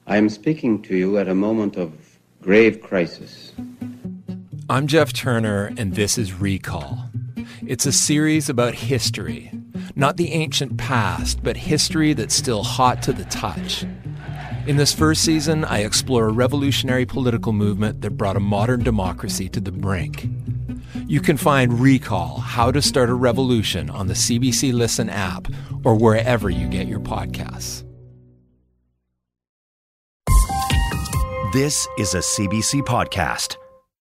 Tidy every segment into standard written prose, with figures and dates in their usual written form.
I am speaking to you at a moment of grave crisis. I'm Jeff Turner, and this is Recall. It's a series about history. Not the ancient past, but history that's still hot to the touch. In this first season, I explore a revolutionary political movement that brought a modern democracy to the brink. You can find Recall, How to Start a Revolution on the CBC Listen app or wherever you get your podcasts. This is a CBC podcast.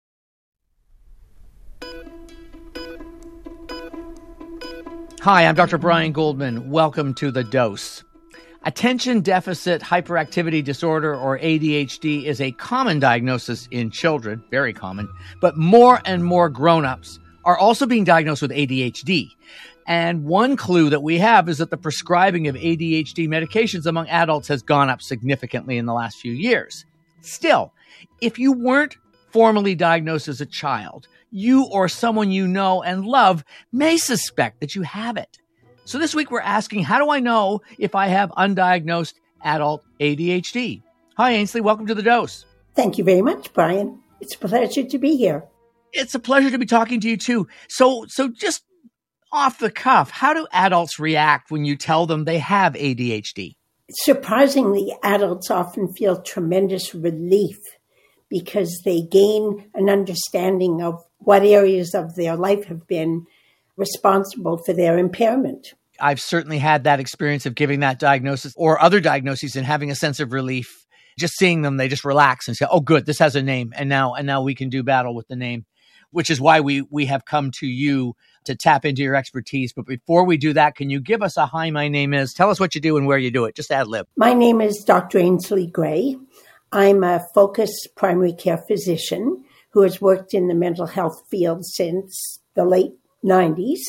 Hi, I'm Dr. Brian Goldman. Welcome to The Dose. Attention Deficit Hyperactivity Disorder, or ADHD, is a common diagnosis in children, very common, but more and more grown-ups are also being diagnosed with ADHD. And one clue that we have is that the prescribing of ADHD medications among adults has gone up significantly in the last few years. Still, if you weren't formally diagnosed as a child, you or someone you know and love may suspect that you have it. So this week we're asking, how do I know if I have undiagnosed adult ADHD? Hi, Ainsley. Welcome to The Dose. Thank you very much, Brian. It's a pleasure to be here. It's a pleasure to be talking to you too. So just off the cuff, how do adults react when you tell them they have ADHD? Surprisingly, adults often feel tremendous relief because they gain an understanding of what areas of their life have been responsible for their impairment. I've certainly had that experience of giving that diagnosis or other diagnoses and having a sense of relief. Just seeing them, they just relax and say, oh, good, this has a name. And now we can do battle with the name, which is why we have come to you to tap into your expertise. But before we do that, can you give us a hi, my name is, tell us what you do and where you do it. Just ad lib. My name is Dr. Ainsley Gray. I'm a focused primary care physician who has worked in the mental health field since the late 90s.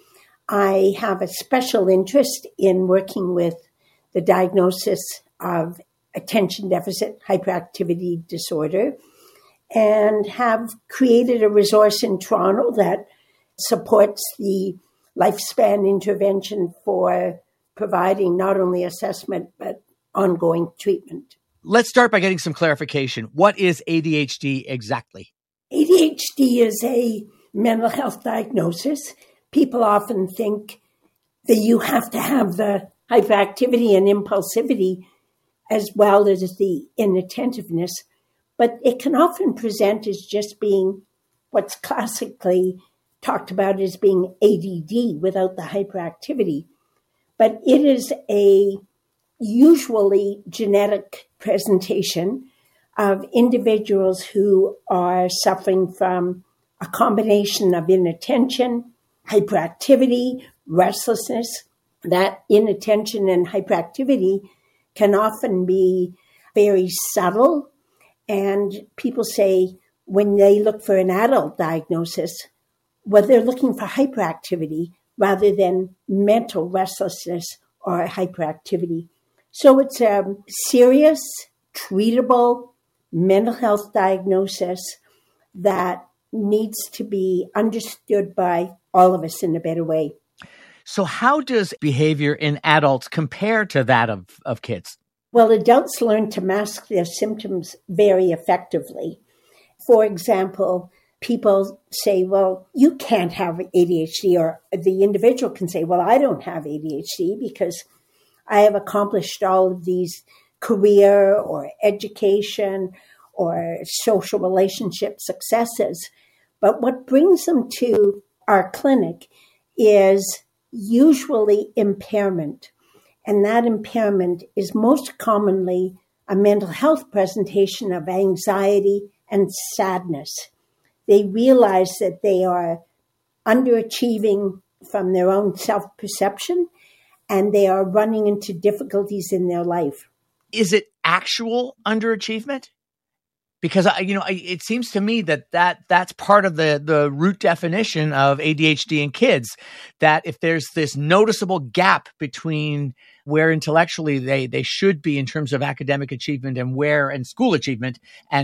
I have a special interest in working with the diagnosis of attention deficit hyperactivity disorder and have created a resource in Toronto that supports the lifespan intervention for providing not only assessment but ongoing treatment. Let's start by getting some clarification. What is ADHD exactly? ADHD is a mental health diagnosis. People often think that you have to have the hyperactivity and impulsivity as well as the inattentiveness, but it can often present as just being what's classically talked about as being ADD without the hyperactivity. But it is a usually genetic presentation of individuals who are suffering from a combination of inattention, hyperactivity, restlessness. That inattention and hyperactivity can often be very subtle. And people say when they look for an adult diagnosis, well, they're looking for hyperactivity rather than mental restlessness or hyperactivity. So it's a serious, treatable mental health diagnosis that needs to be understood by all of us in a better way. So how does behavior in adults compare to that of kids? Well, adults learn to mask their symptoms very effectively. For example, people say, well, you can't have ADHD, or the individual can say, well, I don't have ADHD because I have accomplished all of these career or education or social relationship successes. But what brings them to our clinic is usually impairment. And that impairment is most commonly a mental health presentation of anxiety and sadness. They realize that they are underachieving from their own self-perception, and they are running into difficulties in their life. Is it actual underachievement? Because, it seems to me that's part of the root definition of ADHD in kids, that if there's this noticeable gap between where intellectually they should be in terms of academic achievement and school achievement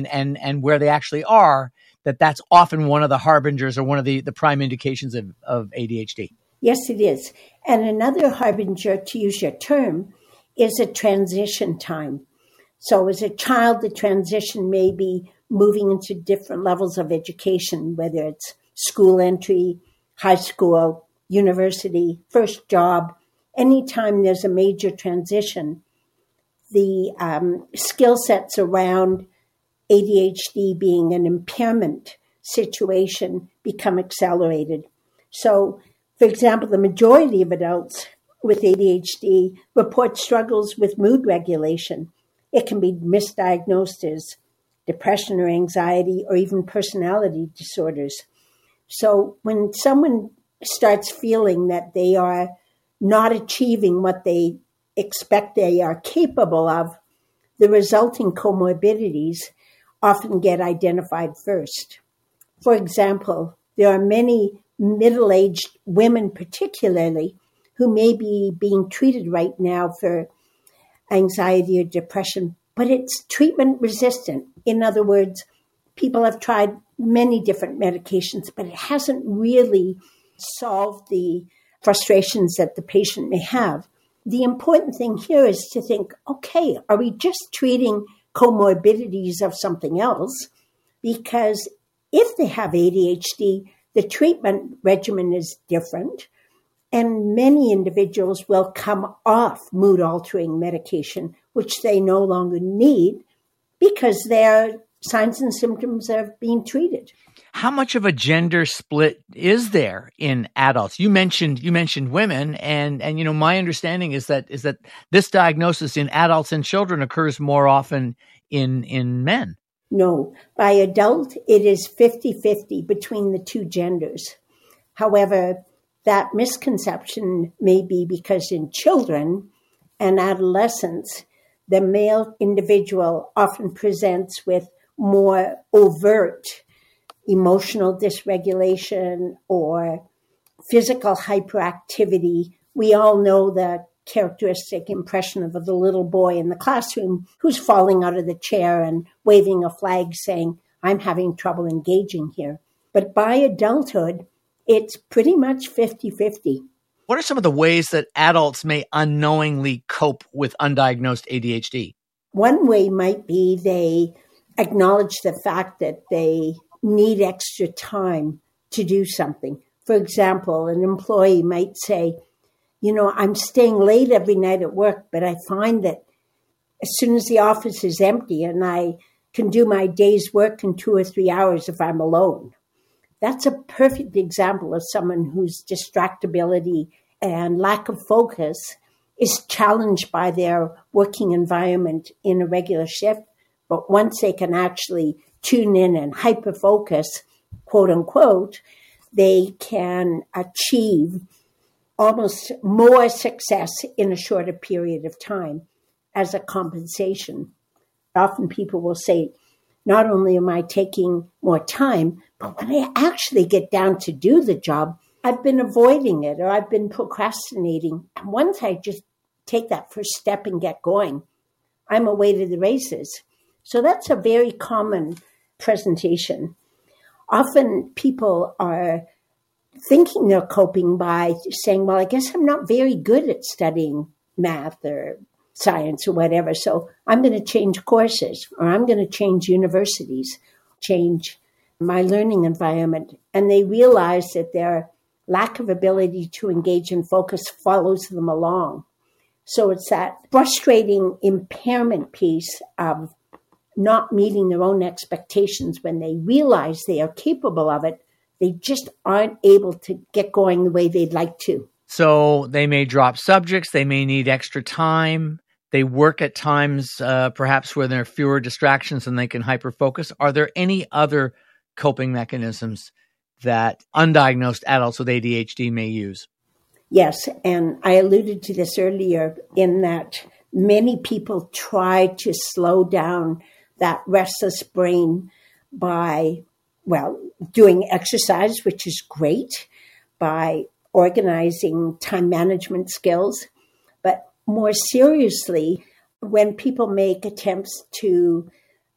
and where they actually are, that's often one of the harbingers or one of the prime indications of ADHD. Yes, it is. And another harbinger, to use your term, is a transition time. So as a child, the transition may be moving into different levels of education, whether it's school entry, high school, university, first job. Anytime there's a major transition, the skill sets around ADHD being an impairment situation become accelerated. So, for example, the majority of adults with ADHD report struggles with mood regulation. It can be misdiagnosed as depression or anxiety or even personality disorders. So when someone starts feeling that they are not achieving what they expect they are capable of, the resulting comorbidities often get identified first. For example, there are many middle-aged women particularly who may be being treated right now for anxiety or depression, but it's treatment resistant. In other words, people have tried many different medications, but it hasn't really solved the frustrations that the patient may have. The important thing here is to think, okay, are we just treating comorbidities of something else? Because if they have ADHD, the treatment regimen is different. And many individuals will come off mood-altering medication, which they no longer need because their signs and symptoms are being treated. How much of a gender split is there in adults? You mentioned women, and you know, my understanding is that this diagnosis in adults and children occurs more often in men. No, by adult, it is 50-50 between the two genders. However, that misconception may be because in children and adolescents, the male individual often presents with more overt emotional dysregulation or physical hyperactivity. We all know the characteristic impression of the little boy in the classroom who's falling out of the chair and waving a flag saying, "I'm having trouble engaging here." But by adulthood, it's pretty much 50-50. What are some of the ways that adults may unknowingly cope with undiagnosed ADHD? One way might be they acknowledge the fact that they need extra time to do something. For example, an employee might say, you know, I'm staying late every night at work, but I find that as soon as the office is empty and I can do my day's work in 2 or 3 hours if I'm alone. That's a perfect example of someone whose distractibility and lack of focus is challenged by their working environment in a regular shift. But once they can actually tune in and hyper-focus, quote unquote, they can achieve almost more success in a shorter period of time as a compensation. Often people will say, not only am I taking more time, but when I actually get down to do the job, I've been avoiding it or I've been procrastinating. And once I just take that first step and get going, I'm away to the races. So that's a very common presentation. Often people are thinking they're coping by saying, well, I guess I'm not very good at studying math or science or whatever, so I'm going to change courses or I'm going to change universities, change my learning environment. And they realize that their lack of ability to engage and focus follows them along. So it's that frustrating impairment piece of not meeting their own expectations when they realize they are capable of it. They just aren't able to get going the way they'd like to. So they may drop subjects. They may need extra time. They work at times, perhaps where there are fewer distractions and they can hyper-focus. Are there any other coping mechanisms that undiagnosed adults with ADHD may use? Yes, and I alluded to this earlier in that many people try to slow down that restless brain by, well, doing exercise, which is great, by organizing time management skills. But more seriously, when people make attempts to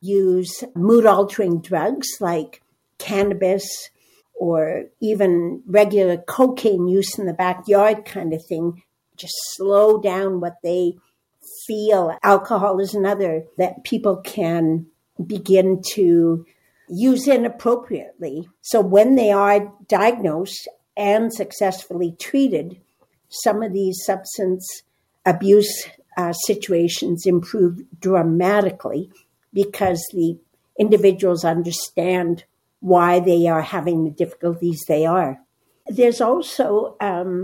use mood-altering drugs like cannabis or even regular cocaine use in the backyard kind of thing, just slow down what they feel. Alcohol is another that people can begin to use inappropriately. So when they are diagnosed and successfully treated, some of these substance abuse situations improve dramatically because the individuals understand why they are having the difficulties they are. There's also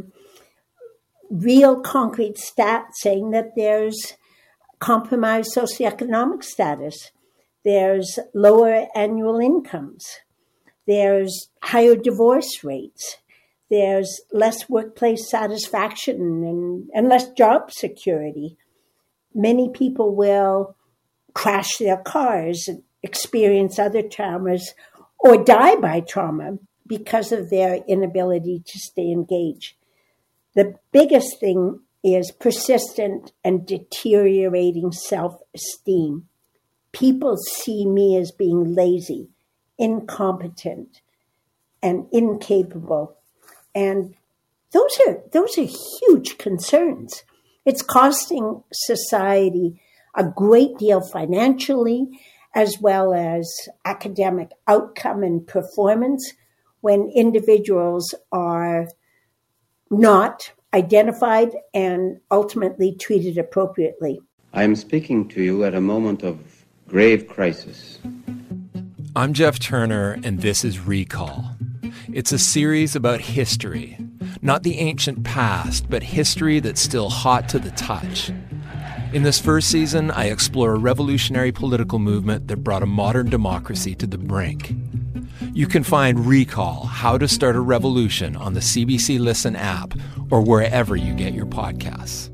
real concrete stats saying that there's compromised socioeconomic status, there's lower annual incomes, there's higher divorce rates, there's less workplace satisfaction and less job security. Many people will crash their cars, experience other traumas, or die by trauma because of their inability to stay engaged. The biggest thing is persistent and deteriorating self-esteem. People see me as being lazy, incompetent, and incapable. And those are huge concerns. It's costing society a great deal financially, as well as academic outcome and performance when individuals are not identified and ultimately treated appropriately. I am speaking to you at a moment of grave crisis. I'm Jeff Turner, and this is Recall. It's a series about history, not the ancient past, but history that's still hot to the touch. In this first season, I explore a revolutionary political movement that brought a modern democracy to the brink. You can find Recall, How to Start a Revolution on the CBC Listen app or wherever you get your podcasts.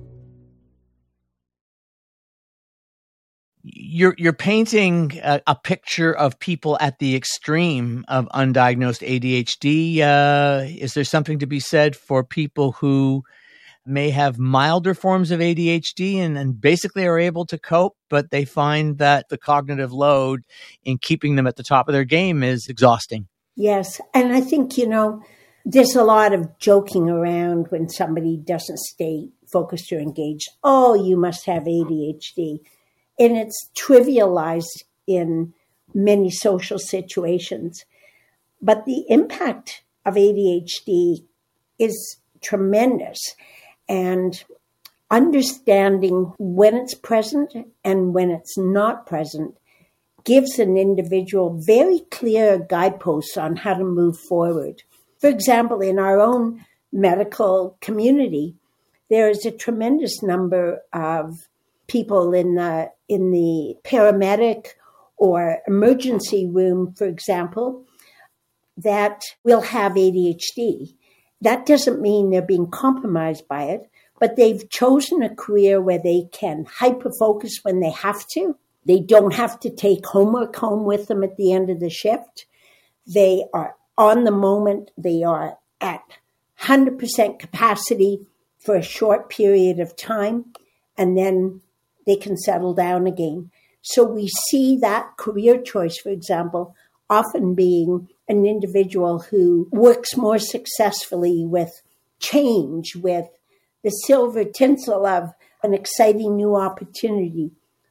You're painting a picture of people at the extreme of undiagnosed ADHD. Is there something to be said for people who may have milder forms of ADHD and basically are able to cope, but they find that the cognitive load in keeping them at the top of their game is exhausting? Yes. And I think, there's a lot of joking around when somebody doesn't stay focused or engaged. Oh, you must have ADHD. And it's trivialized in many social situations. But the impact of ADHD is tremendous. And understanding when it's present and when it's not present gives an individual very clear guideposts on how to move forward. For example, in our own medical community, there is a tremendous number of people in the paramedic or emergency room, for example, that will have ADHD. That doesn't mean they're being compromised by it, but they've chosen a career where they can hyper-focus when they have to. They don't have to take homework home with them at the end of the shift. They are on the moment. They are at 100% capacity for a short period of time, and then they can settle down again. So we see that career choice, for example, often being an individual who works more successfully with change, with the silver tinsel of an exciting new opportunity,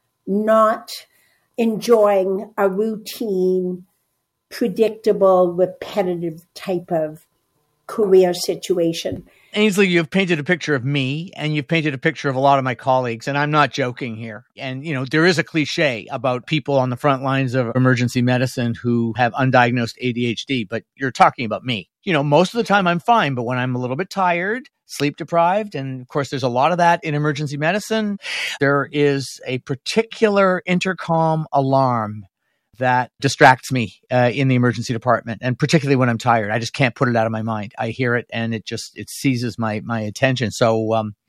not enjoying a routine, predictable, repetitive type of career situation. Ainsley, you've painted a picture of me and you've painted a picture of a lot of my colleagues, and I'm not joking here. And, there is a cliche about people on the front lines of emergency medicine who have undiagnosed ADHD, but you're talking about me. Most of the time I'm fine, but when I'm a little bit tired, sleep deprived, and of course there's a lot of that in emergency medicine, there is a particular intercom alarm that distracts me in the emergency department, and particularly when I'm tired. I just can't put it out of my mind. I hear it and it seizes my attention. So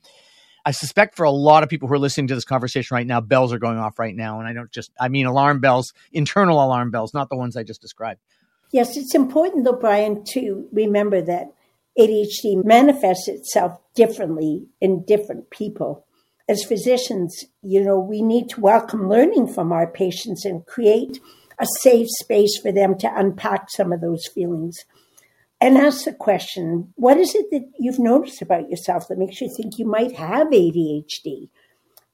I suspect for a lot of people who are listening to this conversation right now, bells are going off right now. And I mean alarm bells, internal alarm bells, not the ones I just described. Yes, it's important though, Brian, to remember that ADHD manifests itself differently in different people. As physicians, we need to welcome learning from our patients and create a safe space for them to unpack some of those feelings. And ask the question, what is it that you've noticed about yourself that makes you think you might have ADHD?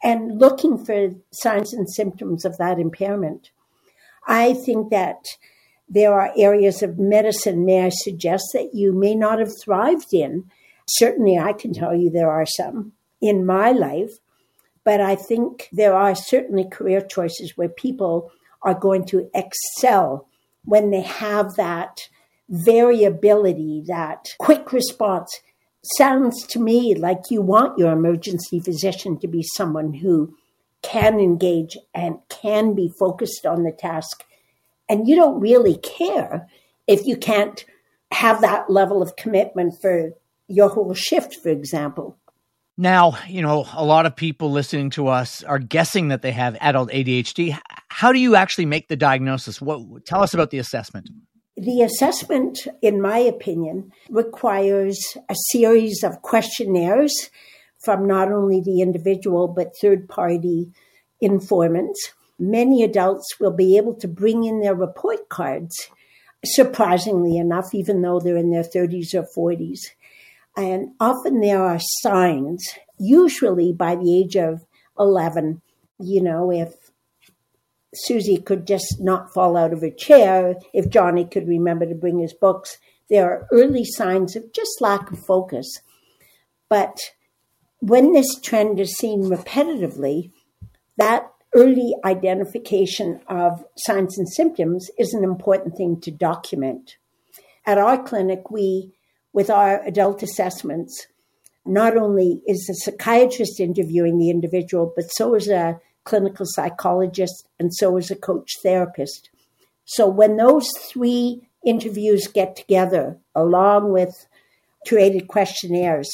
and looking for signs and symptoms of that impairment. I think that there are areas of medicine, may I suggest, that you may not have thrived in. Certainly, I can tell you there are some in my life, but I think there are certainly career choices where people are going to excel when they have that variability, that quick response. Sounds to me like you want your emergency physician to be someone who can engage and can be focused on the task. And you don't really care if you can't have that level of commitment for your whole shift, for example. Now, a lot of people listening to us are guessing that they have adult ADHD. How do you actually make the diagnosis? Tell us about the assessment. The assessment, in my opinion, requires a series of questionnaires from not only the individual but third-party informants. Many adults will be able to bring in their report cards, surprisingly enough, even though they're in their 30s or 40s. And often there are signs, usually by the age of 11, if Susie could just not fall out of her chair, if Johnny could remember to bring his books. There are early signs of just lack of focus. But when this trend is seen repetitively, that early identification of signs and symptoms is an important thing to document. At our clinic, with our adult assessments, not only is the psychiatrist interviewing the individual, but so is a clinical psychologist, and so is a coach therapist. So when those three interviews get together, along with curated questionnaires,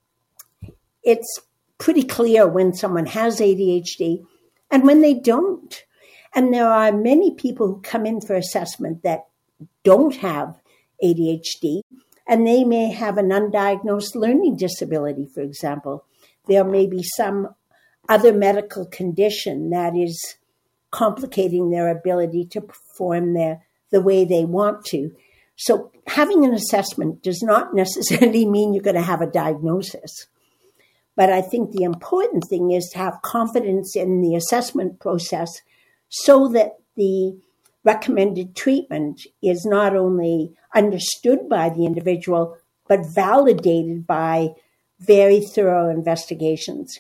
it's pretty clear when someone has ADHD and when they don't. And there are many people who come in for assessment that don't have ADHD, and they may have an undiagnosed learning disability, for example. There may be some other medical condition that is complicating their ability to perform the way they want to. So having an assessment does not necessarily mean you're going to have a diagnosis. But I think the important thing is to have confidence in the assessment process so that the recommended treatment is not only understood by the individual, but validated by very thorough investigations.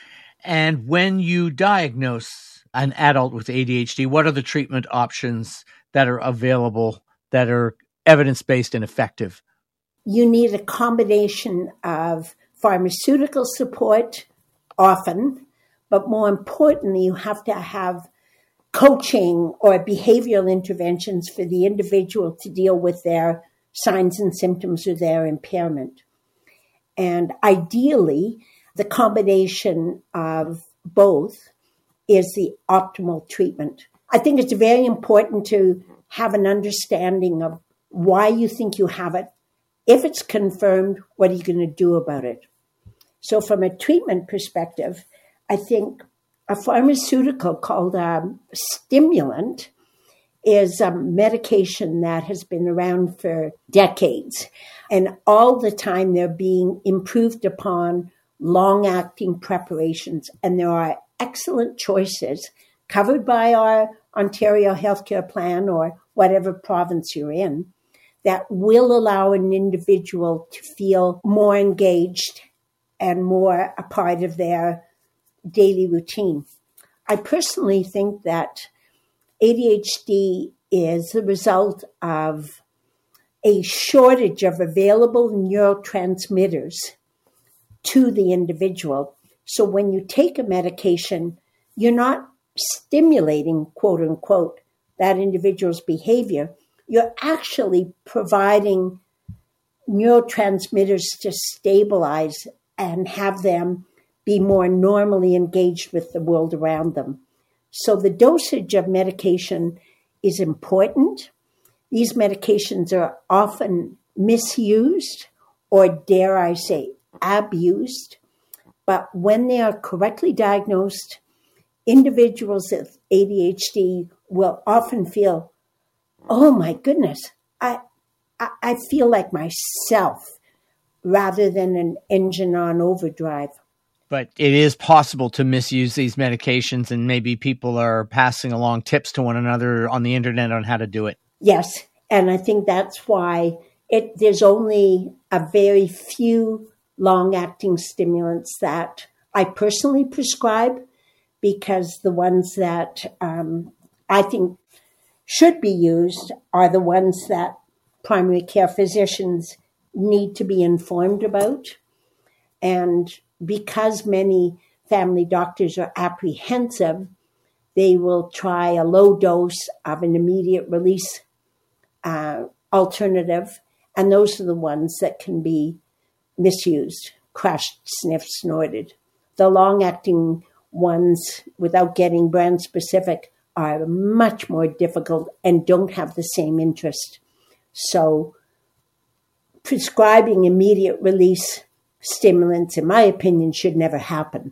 And when you diagnose an adult with ADHD, what are the treatment options that are available that are evidence-based and effective? You need a combination of pharmaceutical support often, but more importantly, you have to have coaching or behavioral interventions for the individual to deal with their signs and symptoms or their impairment. And ideally, the combination of both is the optimal treatment. I think it's very important to have an understanding of why you think you have it. If it's confirmed, what are you going to do about it? So from a treatment perspective, I think a pharmaceutical called a stimulant is a medication that has been around for decades. And all the time they're being improved upon, long-acting preparations. And there are excellent choices covered by our Ontario Healthcare Plan or whatever province you're in that will allow an individual to feel more engaged and more a part of their daily routine. I personally think that ADHD is the result of a shortage of available neurotransmitters to the individual. So when you take a medication, you're not stimulating, quote unquote, that individual's behavior. You're actually providing neurotransmitters to stabilize and have them be more normally engaged with the world around them. So the dosage of medication is important. These medications are often misused or, dare I say, abused. But when they are correctly diagnosed, individuals with ADHD will often feel, oh my goodness, I feel like myself rather than an engine on overdrive. But it is possible to misuse these medications, and maybe people are passing along tips to one another on the internet on how to do it. Yes, and I think that's why there's only a very few long-acting stimulants that I personally prescribe, because the ones that I think should be used are the ones that primary care physicians need to be informed about. And because many family doctors are apprehensive, they will try a low dose of an immediate release alternative, and those are the ones that can be misused, crushed, sniffed, snorted. The long-acting ones, without getting brand specific, are much more difficult and don't have the same interest. So prescribing immediate release stimulants, in my opinion, should never happen.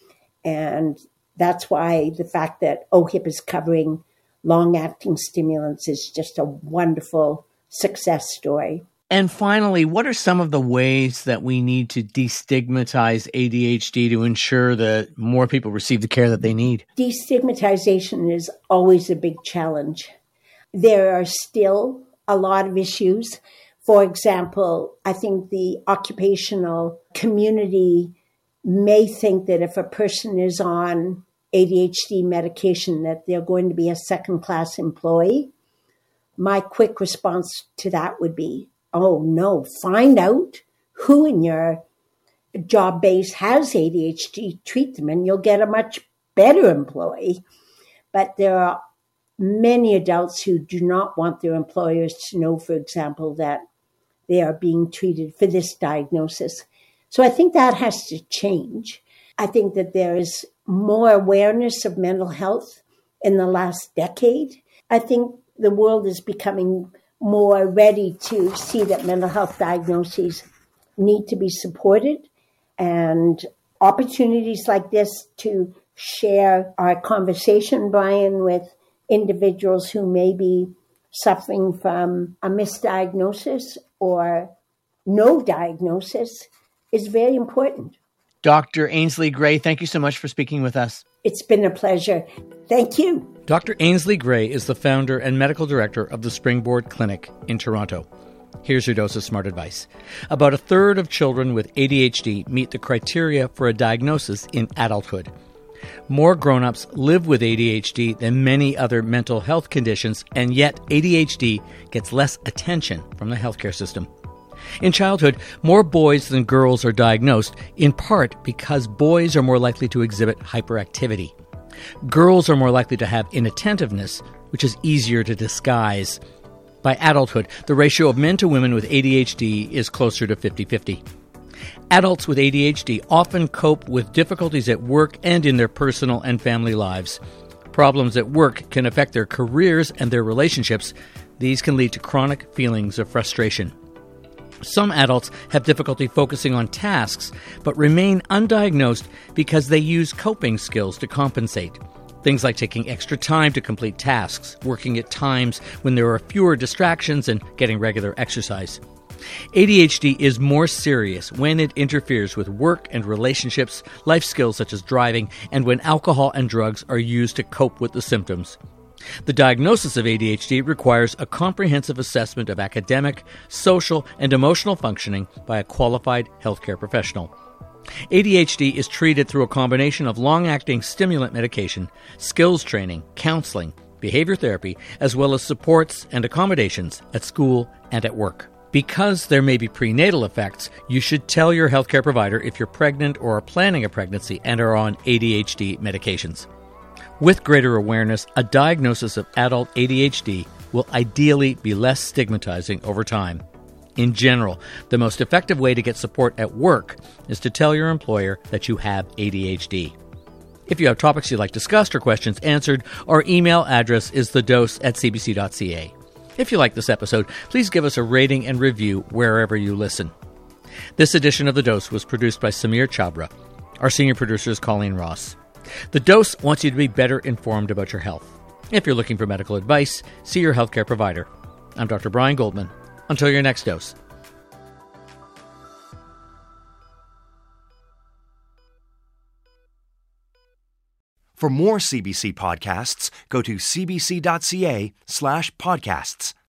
And that's why the fact that OHIP is covering long-acting stimulants is just a wonderful success story. And finally, what are some of the ways that we need to destigmatize ADHD to ensure that more people receive the care that they need? Destigmatization is always a big challenge. There are still a lot of issues. For example, I think the occupational community may think that if a person is on ADHD medication, that they're going to be a second-class employee. My quick response to that would be, oh no, find out who in your job base has ADHD, treat them, and you'll get a much better employee. But there are many adults who do not want their employers to know, for example, that they are being treated for this diagnosis. So I think that has to change. I think that there is more awareness of mental health in the last decade. I think the world is becoming more ready to see that mental health diagnoses need to be supported, and opportunities like this to share our conversation, Brian, with individuals who may be suffering from a misdiagnosis or no diagnosis is very important. Dr. Ainsley Gray, thank you so much for speaking with us. It's been a pleasure. Thank you. Dr. Ainsley Gray is the founder and medical director of the Springboard Clinic in Toronto. Here's your dose of smart advice. About a third of children with ADHD meet the criteria for a diagnosis in adulthood. More grown-ups live with ADHD than many other mental health conditions, and yet ADHD gets less attention from the healthcare system. In childhood, more boys than girls are diagnosed, in part because boys are more likely to exhibit hyperactivity. Girls are more likely to have inattentiveness, which is easier to disguise. By adulthood, the ratio of men to women with ADHD is closer to 50-50. Adults with ADHD often cope with difficulties at work and in their personal and family lives. Problems at work can affect their careers and their relationships. These can lead to chronic feelings of frustration. Some adults have difficulty focusing on tasks, but remain undiagnosed because they use coping skills to compensate. Things like taking extra time to complete tasks, working at times when there are fewer distractions, and getting regular exercise. ADHD is more serious when it interferes with work and relationships, life skills such as driving, and when alcohol and drugs are used to cope with the symptoms. The diagnosis of ADHD requires a comprehensive assessment of academic, social, and emotional functioning by a qualified healthcare professional. ADHD is treated through a combination of long-acting stimulant medication, skills training, counseling, behavior therapy, as well as supports and accommodations at school and at work. Because there may be prenatal effects, you should tell your healthcare provider if you're pregnant or are planning a pregnancy and are on ADHD medications. With greater awareness, a diagnosis of adult ADHD will ideally be less stigmatizing over time. In general, the most effective way to get support at work is to tell your employer that you have ADHD. If you have topics you'd like discussed or questions answered, our email address is thedose@cbc.ca. If you like this episode, please give us a rating and review wherever you listen. This edition of The Dose was produced by Samir Chabra. Our senior producer is Colleen Ross. The Dose wants you to be better informed about your health. If you're looking for medical advice, see your healthcare provider. I'm Dr. Brian Goldman. Until your next dose. For more CBC podcasts, go to cbc.ca/podcasts.